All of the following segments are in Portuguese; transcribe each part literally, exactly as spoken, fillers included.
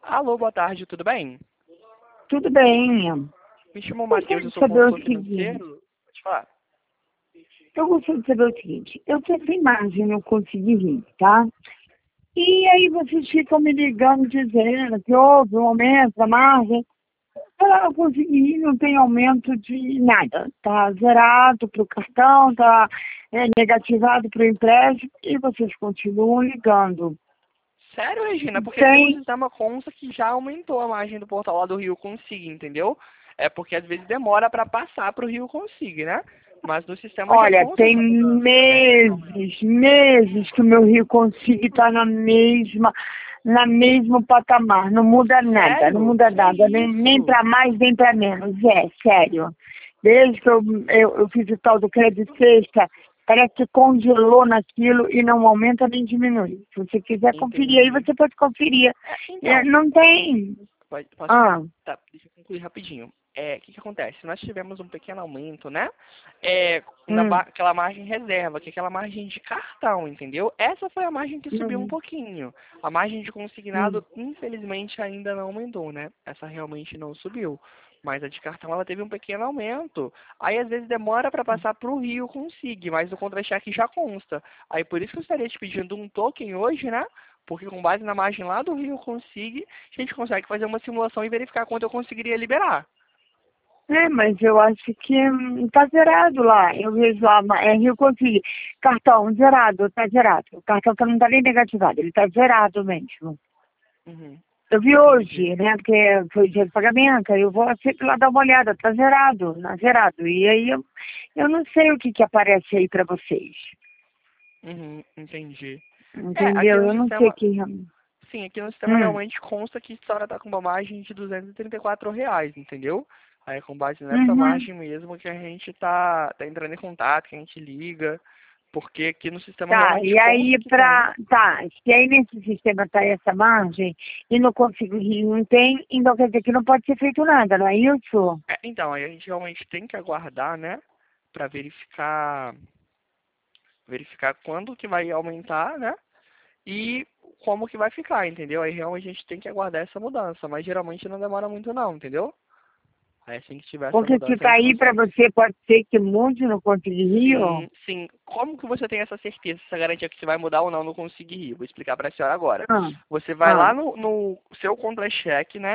Alô, boa tarde, tudo bem? Tudo bem. Me chamo Eu Matheus, gostaria eu de sou saber o consultor seguinte. financeiro. Pode falar. Eu gostaria de saber o seguinte. Eu tenho essa imagem, não consegui rir, tá? E aí vocês ficam me ligando dizendo que houve um aumento da margem. Eu não consegui, não tem aumento de nada. Tá zerado para o cartão, tá é, negativado para o empréstimo e vocês continuam ligando. Sério, Regina? Porque aqui no Tem, sistema consta que já aumentou a margem do portal lá do Rio Consigo, entendeu? É porque às vezes demora para passar para o Rio Consigo, né? Mas no sistema já olha, consta tem essa mudança também. meses, meses que o meu Rio Consigo está na mesma, na mesmo patamar. Não muda nada, não Sério? muda Que nada, nem, nem isso? para mais, nem para menos. É, sério. Desde que eu, eu, eu fiz o tal do crédito sexta, parece que congelou naquilo e não aumenta nem diminui. Se você quiser conferir aí, Entendi. você pode conferir. É, É, então, não tem. pode, posso... Ah, Tá, deixa eu concluir rapidinho. É, o que, que acontece? Nós tivemos um pequeno aumento, né? É, na hum, ba- aquela margem reserva, que é aquela margem de cartão, entendeu? Essa foi a margem que subiu um hum, pouquinho. A margem de hum. consignado, infelizmente, ainda não aumentou, né? Essa realmente não subiu. Mas a de cartão, ela teve um pequeno aumento. Aí, às vezes, demora para passar para o Rio Consigue, mas o contra-cheque já consta. Aí, por isso que eu estaria te pedindo um token hoje, né? Porque com base na margem lá do Rio Consigue, a gente consegue fazer uma simulação e verificar quanto eu conseguiria liberar. É, mas eu acho que hum, tá zerado lá. Eu vejo lá, ma- é Rio Consigo. Cartão zerado, tá zerado. O cartão tá- não tá nem negativado, ele tá zerado mesmo. Uhum, Eu vi entendi. hoje, né, porque foi dia de pagamento, aí eu vou sempre lá dar uma olhada, tá zerado, tá zerado. E aí eu, eu não sei o que que aparece aí pra vocês, Uhum, entendi. É, aqui entendeu? no Eu não sei o sistema, que... sim, aqui no sistema Hum, realmente consta que a história está com uma margem de duzentos e trinta e quatro reais, entendeu? Aí é com base nessa uhum. margem mesmo que a gente tá, tá entrando em contato, que a gente liga, porque aqui no sistema Tá, realmente e aí consta que tem. pra... Tá, se aí nesse sistema tá essa margem e não consigo rir, não tem, então quer dizer que não pode ser feito nada, não é isso? É, então, aí a gente realmente tem que aguardar, né, para verificar, verificar quando que vai aumentar, né? E como que vai ficar, entendeu? Aí realmente a gente tem que aguardar essa mudança, mas geralmente não demora muito não, entendeu? Aí assim que tiver essa Porque se mudança a gente cair para consegue. você, pode ser que mude no conseguir rio. Sim, sim. Como que você tem essa certeza, essa garantia que se vai mudar ou não no conseguir rir? Vou explicar para a senhora agora. Ah, Você vai ah, lá no, no seu contra-cheque, né?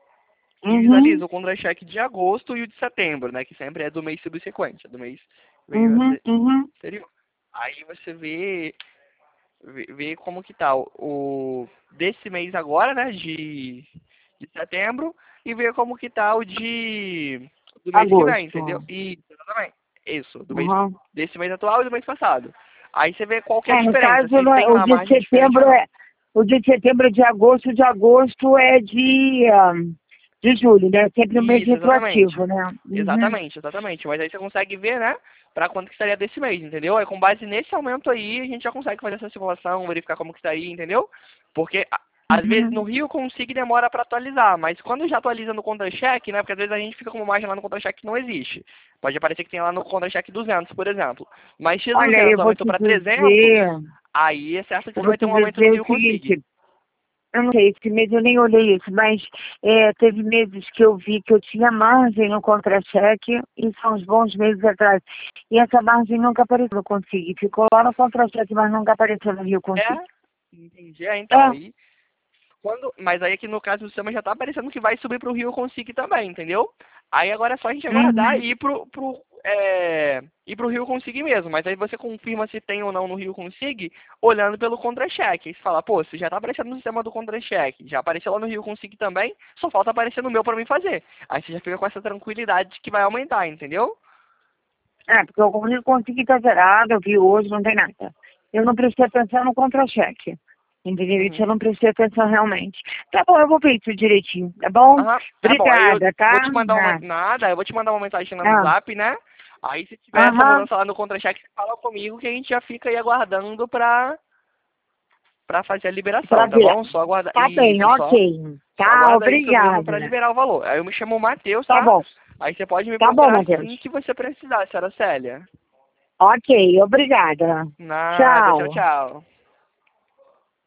E uhum, visualiza o contra-cheque de agosto e o de setembro, né? Que sempre é do mês subsequente, é do mês mês uhum, uhum. anterior. Aí você vê ver ver como que tá o, o desse mês agora, né, de, de setembro, e ver como que tá o de do mês que vem, entendeu? Agosto. Isso, exatamente. Isso, do mês Uhum. desse mês atual e do mês passado. Aí você vê qual que é a É, no diferença, caso, se né, tem o lá de margem diferente ou setembro não. é. O de setembro é de agosto, o de agosto é de, ah, de julho, né? Sempre o mês Isso, exatamente. retroativo, né? Uhum. Exatamente, exatamente. Mas aí você consegue ver, né, para quanto que estaria desse mês, entendeu? Aí com base nesse aumento aí, a gente já consegue fazer essa simulação, verificar como que está aí, entendeu? Porque a- às vezes no Uhum. Rio consigo demora para atualizar, mas quando já atualiza no contra-cheque, né, porque às vezes a gente fica com uma margem lá no contra-cheque que não existe. Pode aparecer que tem lá no contra-cheque duzentos, por exemplo. Mas se Olha, eu duzentos vou aumentou te para trezentos, dizer, aí é certo que eu você vou vai ter te um aumento no dizer o Rio consigo. seguinte. Eu não sei, esse mês eu nem olhei isso, mas é, teve meses que eu vi que eu tinha margem no contra-cheque, e são uns bons meses atrás. E essa margem nunca apareceu no Consigo. Ficou lá no contra-cheque, mas nunca apareceu no Rio É? Consigo. Entendi. É, então, É. aí quando, mas aí aqui no caso do sistema já tá aparecendo que vai subir pro Rio Consigo também, entendeu? Aí agora é só a gente aguardar Uhum. e ir pro, pro, é, ir pro Rio Consigo mesmo. Mas aí você confirma se tem ou não no Rio Consigo olhando pelo contra-cheque. Aí você fala, pô, se já tá aparecendo no sistema do contra-cheque, já apareceu lá no Rio Consigo também, só falta aparecer no meu pra mim fazer. Aí você já fica com essa tranquilidade de que vai aumentar, entendeu? É, porque o Rio Consigo está zerado, eu vi hoje, não tem nada. Eu não prestei atenção no contra-cheque. Entendeu? Isso Uhum. eu não prestei atenção realmente. Tá bom, eu vou ver isso direitinho, tá bom? Aham, tá bom. Aí eu Obrigada, vou tá? te mandar uma. Ah, Nada, eu vou te mandar uma mensagem lá no ah, Zap, né? Aí se tiver essa aham, mudança lá no contra-cheque, você fala comigo que a gente já fica aí aguardando pra, pra fazer a pra liberação, tá ver. bom? Só aguardar. Tá bem, Isso, só, ok. só Tá, aguarda isso mesmo pra obrigada. liberar o valor. Aí eu me chamo Matheus, Tá tá? bom. Aí você pode me Tá bom, procurar Matheus. assim que você precisar, senhora Célia. Ok, obrigada. Nada, tchau, Tchau. tchau.